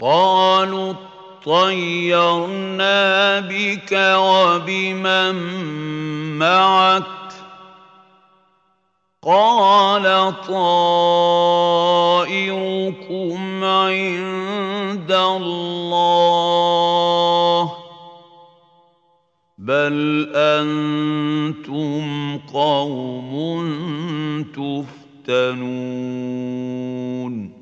قالوا اطيرنا بك وبمن معك قال طائركم عند الله بل أنتم قوم تفتنون